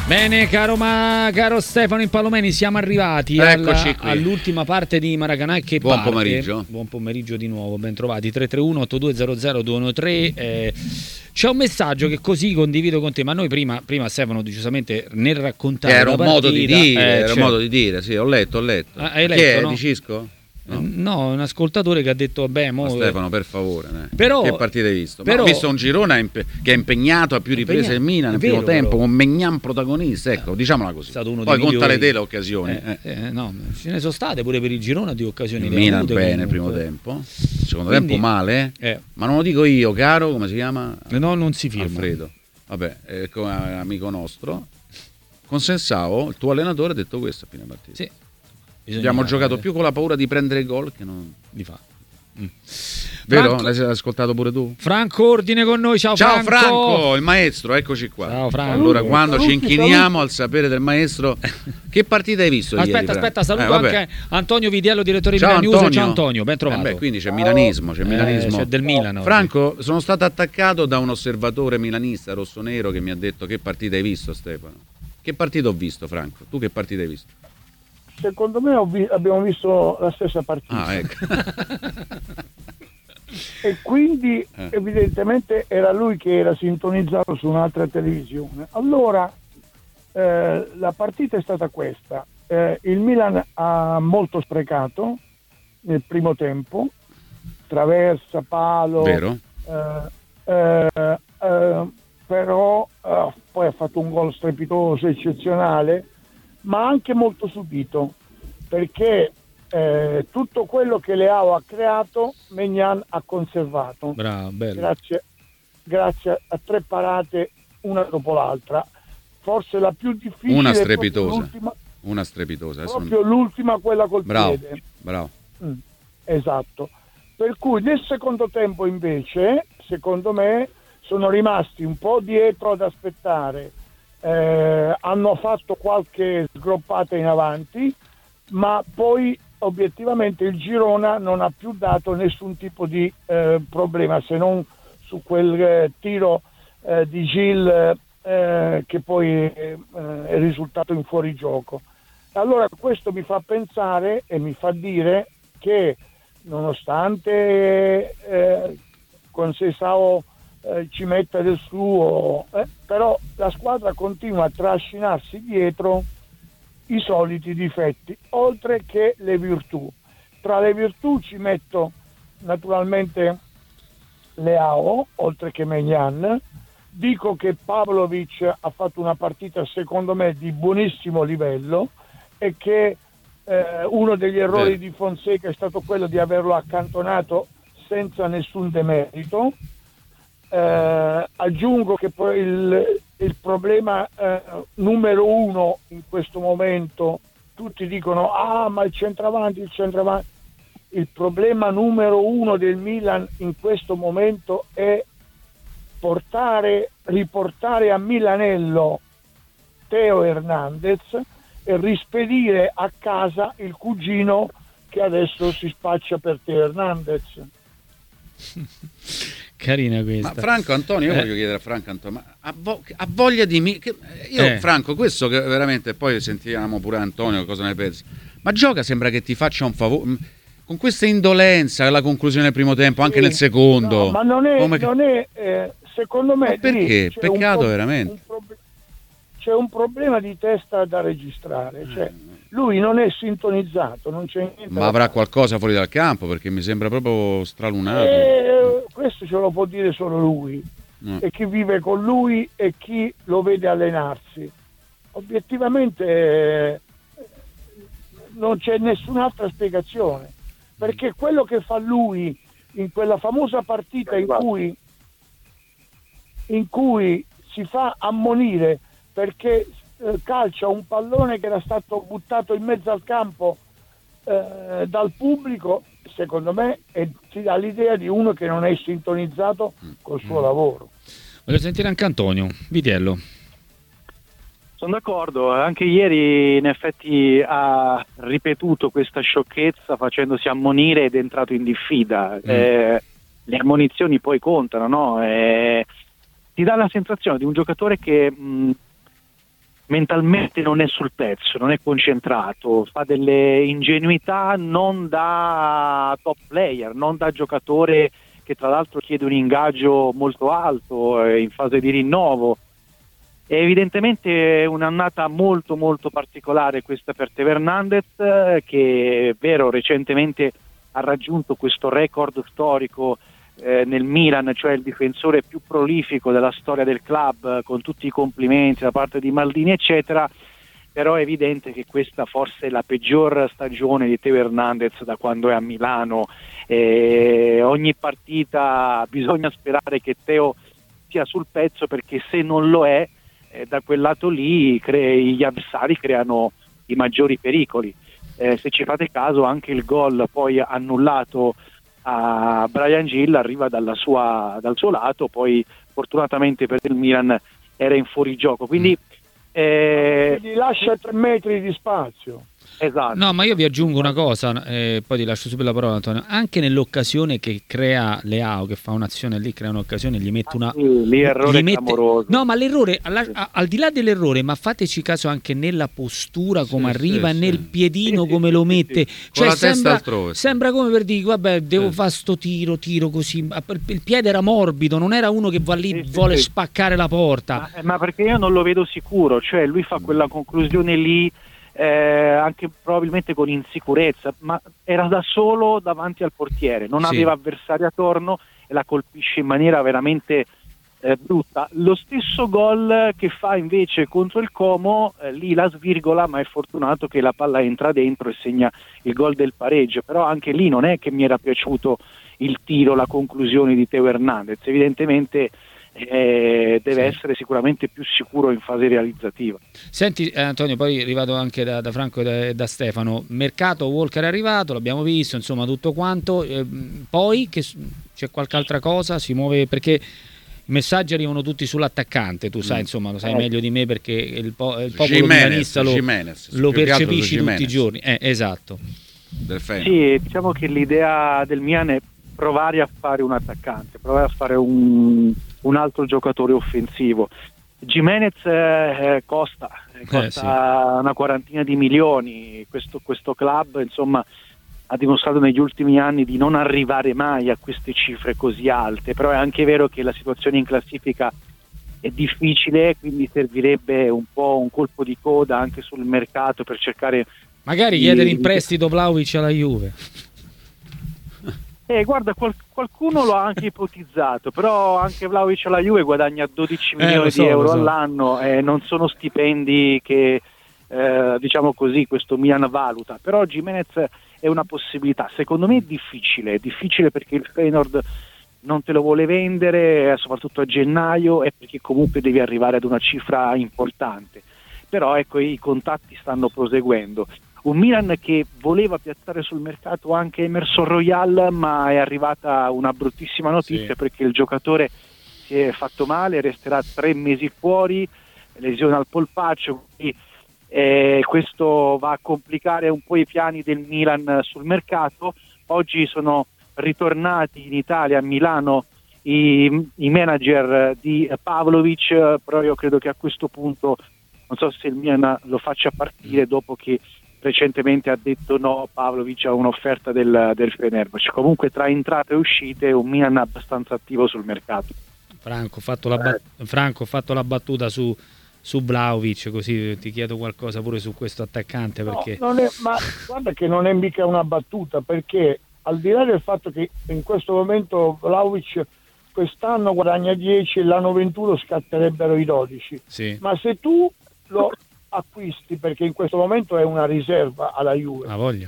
Bene, caro Stefano Impallomeni, siamo arrivati all'ultima parte di Maracanã che Buon parte. pomeriggio. Buon pomeriggio di nuovo, ben trovati. 331-8200-213. C'è un messaggio che così condivido con te, ma noi prima Stefano decisamente nel raccontare era la un partita, modo di dire, certo. un modo di dire, sì, ho letto. Hai Chi letto, è? no? Di Cisco? No, un ascoltatore che ha detto vabbè, Ma Stefano, per favore, Però, che partita hai visto? però, ho visto un Girona che è impegnato a più riprese il Milan nel primo tempo, con Maignan protagonista, ecco, diciamola così. Poi contale te le occasioni. No, ce ne sono state pure per il Girona di occasioni. Il Milan bene il primo tempo, secondo tempo male, ma non lo dico io, caro, come si chiama? No, non si firma. Alfredo. Vabbè, amico nostro. Consensao, il tuo allenatore, ha detto questo a fine partita. Sì. Abbiamo giocato più con la paura di prendere gol che non di fatto. Vero? L'hai ascoltato pure tu? Franco Ordine con noi. Ciao Franco, il maestro, eccoci qua. Ciao Franco. Allora, quando ci inchiniamo al sapere del maestro, che partita hai visto ieri? Aspetta, saluto anche Antonio Vidiello, direttore di Milan News. Ciao Antonio, ben trovato. Quindi c'è milanismo, c'è del Milan. Franco, sono stato attaccato da un osservatore milanista rossonero che mi ha detto: che partita hai visto, Stefano? Che partita ho visto, Franco? Tu che partita hai visto? Secondo me abbiamo visto la stessa partita. Ecco. E quindi evidentemente era lui che era sintonizzato su un'altra televisione. Allora la partita è stata questa. Il Milan ha molto sprecato nel primo tempo, traversa, palo. Vero. Però poi ha fatto un gol strepitoso, eccezionale, ma anche molto subito, perché tutto quello che Leao ha creato Maignan ha conservato. Bravo, bello. Grazie a 3 parate una dopo l'altra, forse la più difficile, una strepitosa proprio l'ultima, quella col piede. Bravo. Esatto, per cui nel secondo tempo invece secondo me sono rimasti un po' dietro ad aspettare. Hanno fatto qualche sgroppata in avanti, ma poi obiettivamente il Girona non ha più dato nessun tipo di problema, se non su quel tiro di Gil che poi è risultato in fuorigioco. Allora questo mi fa pensare e mi fa dire che nonostante Conceição ci metta del suo, però la squadra continua a trascinarsi dietro i soliti difetti, oltre che le virtù. Tra le virtù ci metto naturalmente Leao, oltre che Maignan. Dico che Pavlovic ha fatto una partita secondo me di buonissimo livello e che uno degli errori di Fonseca è stato quello di averlo accantonato senza nessun demerito. Aggiungo che poi il problema numero uno in questo momento, tutti dicono ma il centravanti, il problema numero uno del Milan in questo momento è riportare a Milanello Theo Hernandez e rispedire a casa il cugino che adesso si spaccia per Theo Hernandez. Carina questa. Ma Franco Antonio, io voglio chiedere a Franco Antonio, ma ha voglia di io Franco, questo che veramente, poi sentiamo pure Antonio cosa ne pensi, ma gioca, sembra che ti faccia un favore con questa indolenza, la conclusione del primo tempo, anche nel secondo. No, ma non è secondo me, ma perché? Peccato veramente. C'è un problema di testa da registrare, cioè lui non è sintonizzato, non c'è niente. Ma avrà qualcosa fuori dal campo, perché mi sembra proprio stralunato. Questo ce lo può dire solo lui, e chi vive con lui e chi lo vede allenarsi. Obiettivamente non c'è nessun'altra spiegazione, perché quello che fa lui in quella famosa partita in cui si fa ammonire perché calcia un pallone che era stato buttato in mezzo al campo dal pubblico, secondo me ti dà l'idea di uno che non è sintonizzato col suo lavoro. Voglio sentire anche Antonio Vitiello. Sono d'accordo, anche ieri in effetti ha ripetuto questa sciocchezza facendosi ammonire ed è entrato in diffida. Le ammonizioni poi contano, no? Ti dà la sensazione di un giocatore che mentalmente non è sul pezzo, non è concentrato, fa delle ingenuità non da top player, non da giocatore che tra l'altro chiede un ingaggio molto alto in fase di rinnovo. È evidentemente un'annata molto molto particolare questa per Teo Hernandez, che è vero recentemente ha raggiunto questo record storico nel Milan, cioè il difensore più prolifico della storia del club, con tutti i complimenti da parte di Maldini eccetera, però è evidente che questa forse è la peggior stagione di Teo Hernandez da quando è a Milano. Ogni partita bisogna sperare che Teo sia sul pezzo, perché se non lo è, da quel lato lì gli avversari creano i maggiori pericoli. Se ci fate caso, anche il gol poi annullato a Bryan Gil arriva dal suo lato, poi fortunatamente per il Milan era in fuorigioco, quindi gli lascia 3 metri di spazio. Esatto. No, ma io vi aggiungo una cosa, poi ti lascio subito la parola, Antonio. Anche nell'occasione che crea Leao, che fa un'azione lì, crea un'occasione, gli mette una... Lì errore clamoroso. No, ma l'errore, al di là dell'errore, ma fateci caso anche nella postura come arriva, nel piedino come lo mette. Cioè sembra come per dire, vabbè, devo fare sto tiro così. Il piede era morbido, non era uno che va lì, vuole spaccare la porta. Ma perché io non lo vedo sicuro, cioè lui fa quella conclusione lì, anche probabilmente con insicurezza, ma era da solo davanti al portiere, non aveva avversari attorno e la colpisce in maniera veramente brutta. Lo stesso gol che fa invece contro il Como, lì la svirgola, ma è fortunato che la palla entra dentro e segna il gol del pareggio, però anche lì non è che mi era piaciuto il tiro, la conclusione di Teo Hernandez, evidentemente deve essere sicuramente più sicuro in fase realizzativa. Senti Antonio, poi arrivato anche da Franco e da Stefano, mercato Walker è arrivato, l'abbiamo visto, insomma tutto quanto, poi c'è qualche altra cosa, si muove, perché i messaggi arrivano tutti sull'attaccante, tu sai, insomma lo sai meglio di me, perché il popolo milanista lo percepisci tutti i giorni, esatto. Sì, diciamo che l'idea del Milan è provare a fare un attaccante, provare a fare un altro giocatore offensivo. Giménez costa una quarantina di milioni, questo club insomma ha dimostrato negli ultimi anni di non arrivare mai a queste cifre così alte, però è anche vero che la situazione in classifica è difficile, quindi servirebbe un po' un colpo di coda anche sul mercato per cercare magari chiedere in prestito Vlahovic alla Juve. Guarda, qualcuno lo ha anche ipotizzato, però anche Vlahovic alla Juve guadagna 12 milioni di euro all'anno, non sono stipendi che diciamo così questo Milan valuta, però Giménez è una possibilità. Secondo me è difficile perché il Feyenoord non te lo vuole vendere, soprattutto a gennaio, e perché comunque devi arrivare ad una cifra importante, però ecco, i contatti stanno proseguendo. Un Milan che voleva piazzare sul mercato anche Emerson Royal, ma è arrivata una bruttissima notizia perché il giocatore si è fatto male, resterà 3 mesi fuori, lesione al polpaccio, quindi questo va a complicare un po' i piani del Milan sul mercato. Oggi sono ritornati in Italia, a Milano, i manager di Pavlovic, però io credo che a questo punto non so se il Milan lo faccia partire, dopo che recentemente ha detto no, Pavlovic ha un'offerta del Fenerbahce. Comunque tra entrate e uscite un Milan abbastanza attivo sul mercato. Franco, ho fatto la battuta su Vlahovic, così ti chiedo qualcosa pure su questo attaccante, perché ma guarda che non è mica una battuta, perché al di là del fatto che in questo momento Vlahovic quest'anno guadagna 10 e l'anno 21 scatterebbero i 12, ma se tu lo acquisti, perché in questo momento è una riserva alla Juve,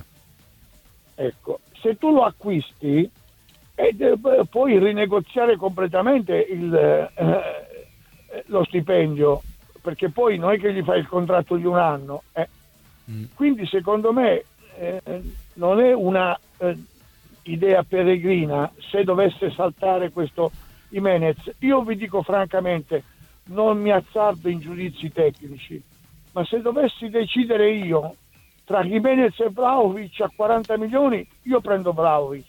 ecco, se tu lo acquisti puoi rinegoziare completamente lo stipendio, perché poi non è che gli fai il contratto di un anno, quindi secondo me non è una idea peregrina se dovesse saltare questo Giménez. Io vi dico francamente, non mi azzardo in giudizi tecnici, ma se dovessi decidere io tra Giménez e Vlahovic a 40 milioni, io prendo Vlahovic.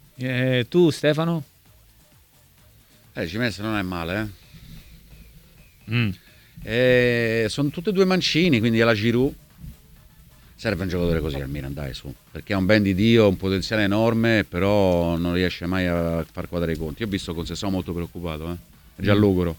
Tu Stefano? Giménez non è male, Sono tutte e due mancini, quindi alla Giroud serve un giocatore così al Milan, dai, su, perché ha un ben di Dio, un potenziale enorme, però non riesce mai a far quadrare i conti. Io ho visto Conceição molto preoccupato, è già logoro.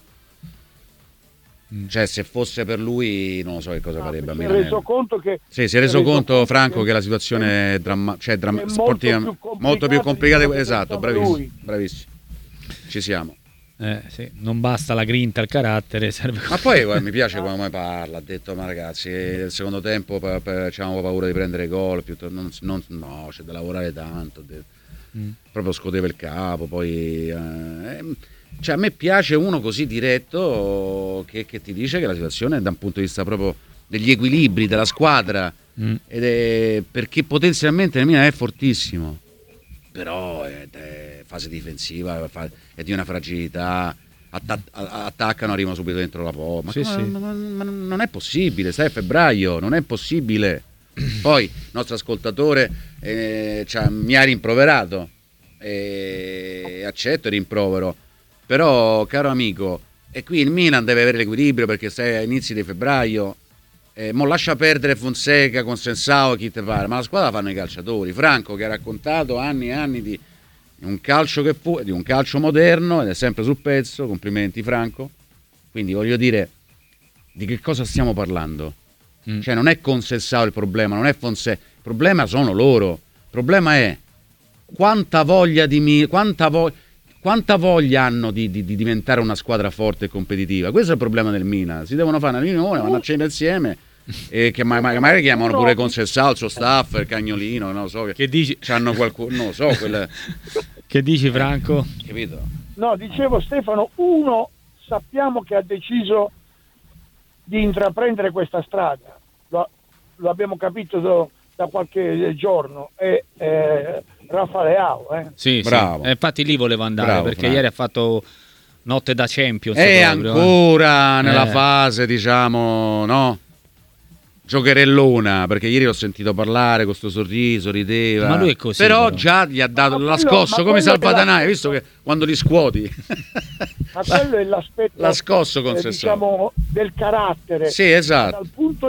Cioè, se fosse per lui non lo so che cosa farebbe a Milan. Si è reso conto che si è reso conto Franco che la situazione è sportiva, molto più complicata. Esatto, bravissimo. Ci siamo. Sì. Non basta la grinta, il carattere, serve. Ma poi mi piace quando parla, ha detto ma ragazzi nel secondo tempo avevamo paura di prendere gol, no, c'è da lavorare tanto, proprio scoteva il capo, poi cioè a me piace uno così diretto che ti dice che la situazione da un punto di vista proprio degli equilibri della squadra perché potenzialmente il Milan è fortissimo, però è fase difensiva, è di una fragilità, attaccano, arrivano subito dentro la porta, ma non è possibile, stai a febbraio, non è possibile. Poi il nostro ascoltatore mi ha rimproverato, accetto il rimprovero, però caro amico, e qui il Milan deve avere l'equilibrio perché sei a inizi di febbraio, mo lascia perdere Fonseca, Conceição, chi te pare, ma la squadra fanno i calciatori. Franco che ha raccontato anni e anni di un calcio di un calcio moderno ed è sempre sul pezzo, complimenti Franco. Quindi voglio dire, di che cosa stiamo parlando? Cioè non è Conceição il problema, non è Fonseca, il problema sono loro, il problema è quanta voglia hanno di diventare una squadra forte e competitiva. Questo è il problema del Milan, si devono fare una riunione, vanno a cena insieme e che magari chiamano pure Conceição, il suo staff, il cagnolino, non lo so, che dici? C'hanno qualcuno, non lo so, Che dici Franco? Capito? No, dicevo Stefano, uno sappiamo che ha deciso di intraprendere questa strada, lo abbiamo capito da qualche giorno, è Rafa Leao. Sì, bravo. Sì. Infatti lì volevo andare perché ieri ha fatto notte da Champions. È ancora nella fase, diciamo, no? Giocherellona, perché ieri l'ho sentito parlare con sto sorriso, rideva. Ma lui è così. Però già gli ha dato l'ha scosso come Salvadanai, visto che quando li scuoti. Ma quello è l'aspetto l'ha scosso con diciamo del carattere. Sì, esatto. Dal punto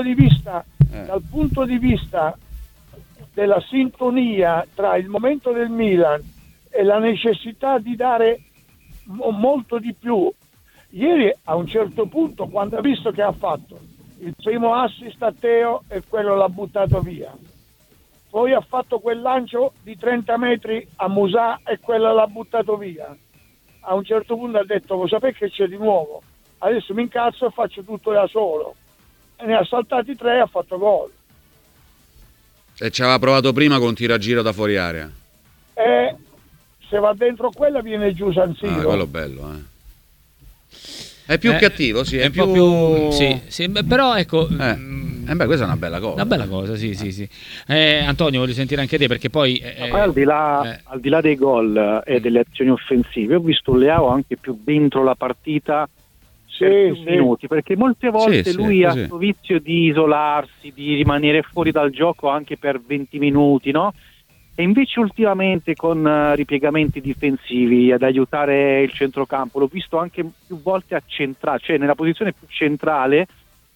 di vista della sintonia tra il momento del Milan e la necessità di dare molto di più. Ieri a un certo punto, quando ha visto che ha fatto il primo assist a Teo e quello l'ha buttato via, poi ha fatto quel lancio di 30 metri a Musà e quello l'ha buttato via, a un certo punto ha detto lo sapete che c'è di nuovo, adesso mi incazzo e faccio tutto da solo, e ne ha saltati 3 e ha fatto gol. E ci aveva provato prima con tiro a giro da fuori area. E se va dentro quella viene giù San Siro. Quello bello, È più cattivo, sì, è più... Sì, però ecco... questa è una bella cosa. Una bella cosa, sì. Antonio, voglio sentire anche te, perché poi... poi al di là dei gol e delle azioni offensive, ho visto Leao anche più dentro la partita per più minuti, perché molte volte lui ha questo vizio di isolarsi, di rimanere fuori dal gioco anche per 20 minuti, no? E invece ultimamente con ripiegamenti difensivi ad aiutare il centrocampo, l'ho visto anche più volte a centrale, cioè nella posizione più centrale.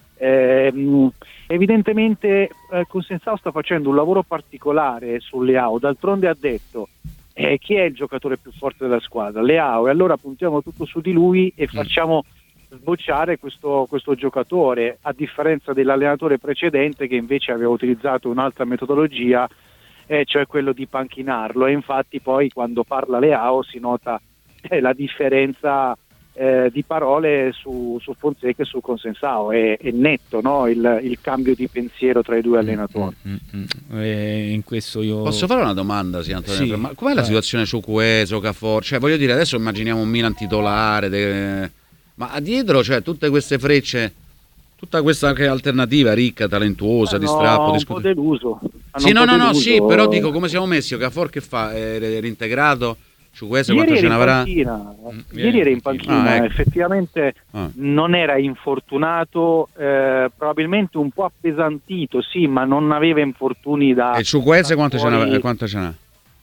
Evidentemente Conceição sta facendo un lavoro particolare su Leao, d'altronde ha detto chi è il giocatore più forte della squadra? Leao, e allora puntiamo tutto su di lui e facciamo sbocciare questo giocatore, a differenza dell'allenatore precedente che invece aveva utilizzato un'altra metodologia, cioè quello di panchinarlo, e infatti poi quando parla Leao si nota la differenza di parole su Fonseca e su Conceição, è netto, no? il cambio di pensiero tra i due allenatori. In questo io posso fare una domanda, sì, Antonio? Sì, ma com'è la situazione su Cueso, Okafor? Cioè voglio dire, adesso immaginiamo un Milan titolare, ma dietro, cioè tutte queste frecce, tutta questa anche alternativa ricca, talentuosa, di strappo, un po' deluso. Sì, no, sì, però dico come siamo messi. Okafor che fa? È reintegrato? Ciuquese quanto ce n'avrà? Ieri era in panchina, effettivamente non era infortunato, probabilmente un po' appesantito, sì, ma non aveva infortuni da... E Ciuquese quanto ce n'ha?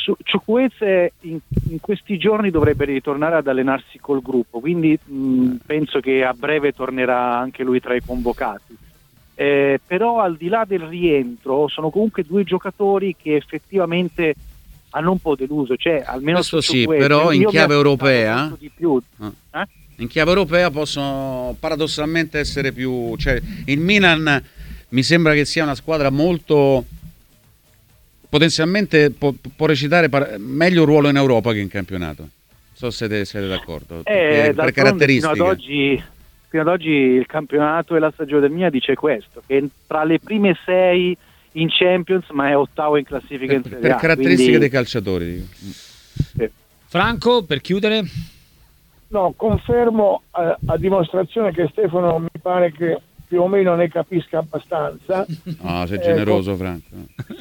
Chukwueze in questi giorni dovrebbe ritornare ad allenarsi col gruppo, quindi penso che a breve tornerà anche lui tra i convocati. Però al di là del rientro sono comunque due giocatori che effettivamente hanno un po' deluso, cioè almeno questo sì, Chukwueze, però in chiave europea di più. in chiave europea possono paradossalmente essere più, cioè il Milan mi sembra che sia una squadra molto potenzialmente può recitare meglio un ruolo in Europa che in campionato. Non so se siete d'accordo. Per caratteristiche. Fino ad oggi il campionato e la stagione del Milan dice questo, che tra le prime 6 in Champions, ma è ottavo in classifica in Serie A. Per caratteristiche dei calciatori. Sì. Franco, per chiudere? No, confermo a dimostrazione che Stefano mi pare che più o meno ne capisca abbastanza. No, sei generoso, Franco.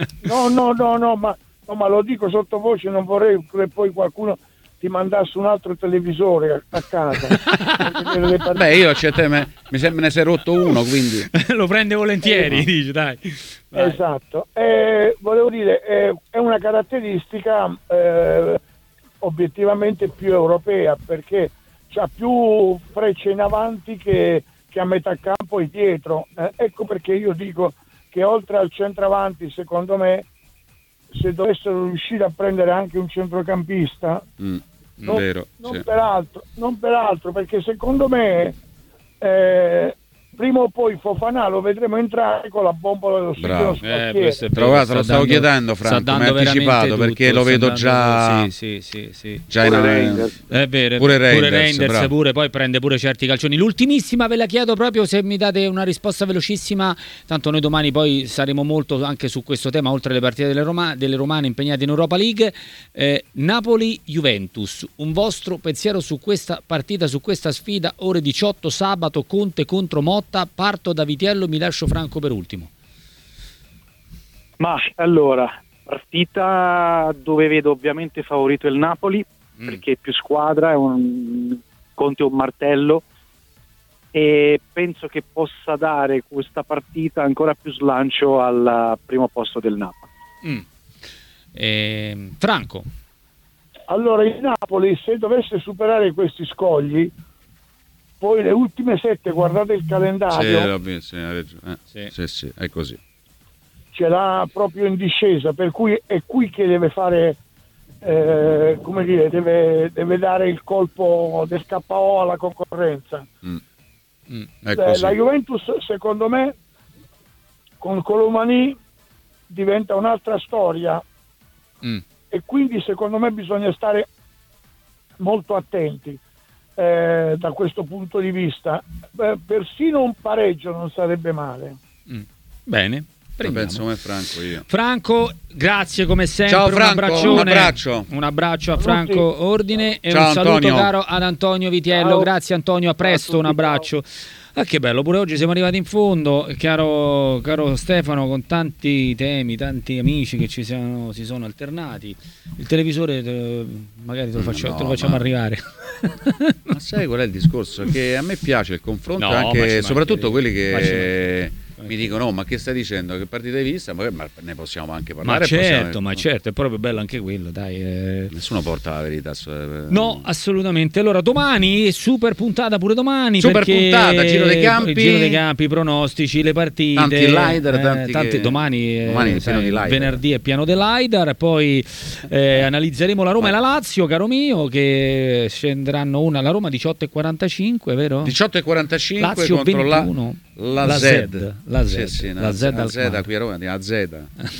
No, ma lo dico sottovoce, non vorrei che poi qualcuno ti mandasse un altro televisore a casa. Beh, io mi sembra ne sei rotto uno, quindi lo prende volentieri, dice, dai. Vai. Esatto. Volevo dire, è una caratteristica obiettivamente più europea, perché c'ha più frecce in avanti che a metà campo e dietro. Ecco perché io dico che oltre al centravanti, secondo me, se dovessero riuscire a prendere anche un centrocampista, non peraltro, perché secondo me prima o poi Fofana lo vedremo entrare con la bombola dello studio. Questo è trovato, lo stavo chiedendo, Franco, mi ha anticipato tutto, perché lo vedo già. Sì. Già è vero, pure Reinders pure, poi prende pure certi calcioni. L'ultimissima ve la chiedo proprio, se mi date una risposta velocissima, tanto noi domani poi saremo molto anche su questo tema, oltre alle partite delle romane impegnate in Europa League. Napoli-Juventus, un vostro pensiero su questa partita, su questa sfida, ore 18 sabato, Conte contro Motta. Parto da Vitiello, mi lascio Franco per ultimo. Ma allora, partita dove vedo ovviamente favorito il Napoli, perché è più squadra, Conte è un martello, e penso che possa dare questa partita ancora più slancio al primo posto del Napoli. Franco. Allora, il Napoli, se dovesse superare questi scogli, poi le ultime 7, guardate il calendario. Sì, è così. Ce l'ha proprio in discesa, per cui è qui che deve fare, come dire, deve dare il colpo del KO alla concorrenza. La Juventus, secondo me, con Colomani diventa un'altra storia, e quindi secondo me bisogna stare molto attenti. Da questo punto di vista, persino un pareggio non sarebbe male. Bene, penso come Franco, grazie come sempre. Ciao Franco, un abbraccio a Franco Ordine e ciao, un saluto Antonio. caro ad Antonio Vitiello. Ciao. Grazie Antonio, a presto, un abbraccio. Che bello, pure oggi siamo arrivati in fondo, caro Stefano, con tanti temi, tanti amici che si sono alternati. Il televisore magari te lo facciamo arrivare. Ma sai qual è il discorso? Che a me piace il confronto, anche soprattutto quelli che mi dicono: ma che stai dicendo? Che partita hai vista? Ma ne possiamo anche parlare. Ma certo, è proprio bello anche quello, dai. Nessuno porta la verità. No, assolutamente. Allora, domani, super puntata pure domani. Super puntata, giro dei campi, i pronostici, le partite. Tanti LiDAR, domani sai, venerdì è piano dell'LiDAR. Poi analizzeremo la Roma e la Lazio, caro mio, che scenderanno la Roma 18:45, vero? 18:45 Lazio contro 21. La Z. La Z qui a Roma, la Z.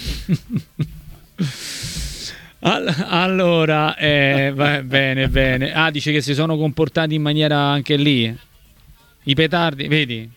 Allora, bene. Dice che si sono comportati in maniera anche lì. I petardi, vedi?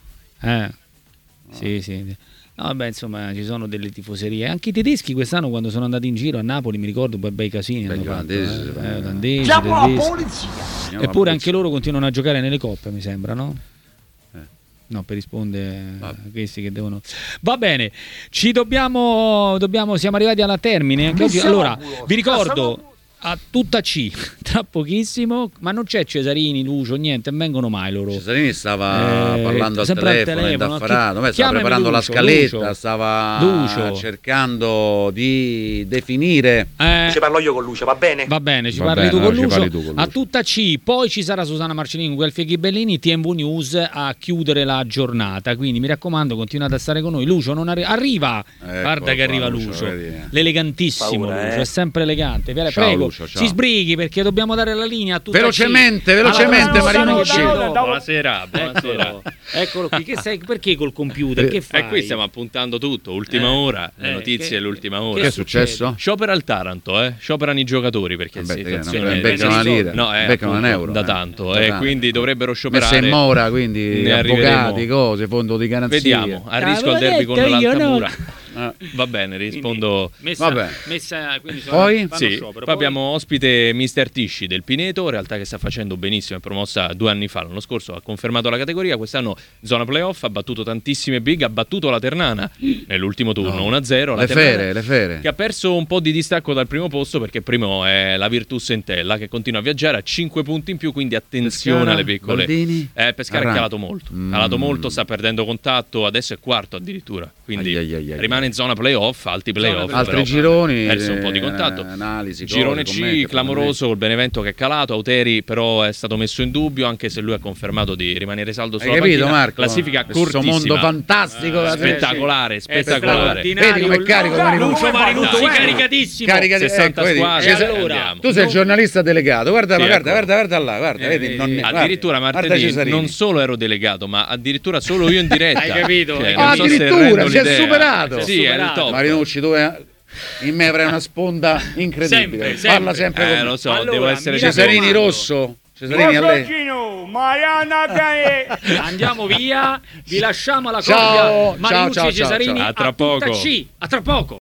Sì. No, vabbè, insomma, ci sono delle tifoserie. Anche i tedeschi quest'anno, quando sono andati in giro a Napoli, mi ricordo poi bei casini hanno fatto. Olandesi, chiamo la polizia. Eppure anche loro continuano a giocare nelle coppe, mi sembra, no? No, per rispondere a questi che devono. Va bene, siamo arrivati alla termine anche oggi. Allora, vi ricordo a tutta C tra pochissimo, ma non c'è Cesarini, Lucio, niente, non vengono mai loro. Cesarini stava parlando al telefono, indaffarato, stava preparando Lucio, la scaletta, Lucio, stava cercando di definire. Ci parlo io con Lucio, va bene? Va bene, ci parli tu con Lucio. A tutta C, poi ci sarà Susanna Marcellini con Guelfi Bellini, TMV News a chiudere la giornata, quindi mi raccomando continuate a stare con noi. Lucio non arriva, guarda che arriva Lucio, l'elegantissimo Lucio, è sempre elegante. Prego, Lucio, si sbrighi perché dobbiamo dare la linea a tutta velocemente Marinucci. Buonasera. Eccolo qui, che sei, perché col computer? Che fai? E qui stiamo appuntando tutto, ultima ora, le notizie dell'ultima ora. Che è successo? Sciopera al Taranto, scioperano i giocatori perché non beccano una lira, beccano un euro da tanto, quindi dovrebbero scioperare. Messa in mora, quindi avvocati, cose, fondo di garanzia. Vediamo, a rischio al derby con l'Altamura. Va bene, rispondo. Poi? Sì, poi abbiamo ospite Mister Tisci del Pineto, realtà che sta facendo benissimo, è promossa 2 anni fa, l'anno scorso ha confermato la categoria, quest'anno zona playoff, ha battuto tantissime big, ha battuto la Ternana nell'ultimo turno 1-0, le fere, che ha perso un po' di distacco dal primo posto perché primo è la Virtus Entella che continua a viaggiare a 5 punti in più, quindi attenzione alle piccole. Pescara è calato molto, sta perdendo contatto, adesso è quarto addirittura, quindi rimane in zona playoff, altri gironi, perso un po' di contatto, analisi, girone C clamoroso col Benevento che è calato, Auteri però è stato messo in dubbio anche se lui ha confermato di rimanere saldo sulla panchina. Marco? Classifica cortissima, mondo fantastico, spettacolare. Vedi come è carico Lucio Marinucci, caricatissimo, 60 squadre. Tu sei il giornalista delegato, guarda là, vedi, addirittura martedì non solo ero delegato ma addirittura solo io in diretta. Hai capito? Addirittura si è superato. Sì, è il top. Marinucci, tu in me avrai una sponda incredibile. Parla sempre con me. Lo so, devo essere Cesarini rosso. Cesarini a lei. Andiamo via, vi lasciamo la coppia Marinucci e Cesarini. A tra poco. A tra poco.